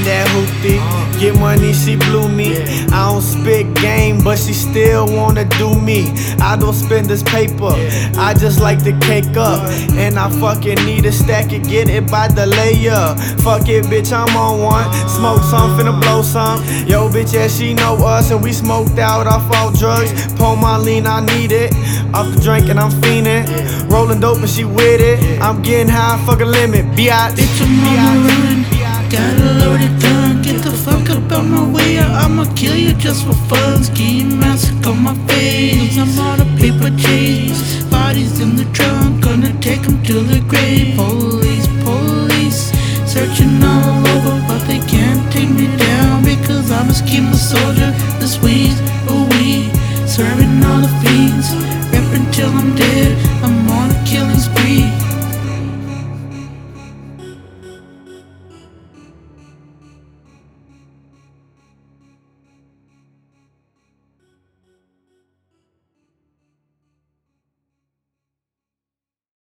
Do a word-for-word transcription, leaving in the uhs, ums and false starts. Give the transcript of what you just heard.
that hoopty. Get money, she blew me. I don't spit game, but she still wanna do me. I don't spend this paper, I just like to cake up. And I fucking need a stack and get it by the layer. Fuck it, bitch, I'm on one. Smoke some, finna blow some. Yo, bitch, yeah, she know us, and we smoked out off all drugs. Pull my lean, I need it. Off the drink and I'm fiending. Rolling dope and she with it. I'm getting high, fuck a limit. Biatch. Bitch, I'm on the run. Got a loaded gun. Get the fuck up out my way, or I'ma kill you just for fun. Ski mask on my face. I'm on a paper chase. Bodies in the trunk, gonna take them to the grave. Police, police, searching all over, but they can't take me down because I'm a schema soldier. The sweet, oh we, serving all the feet.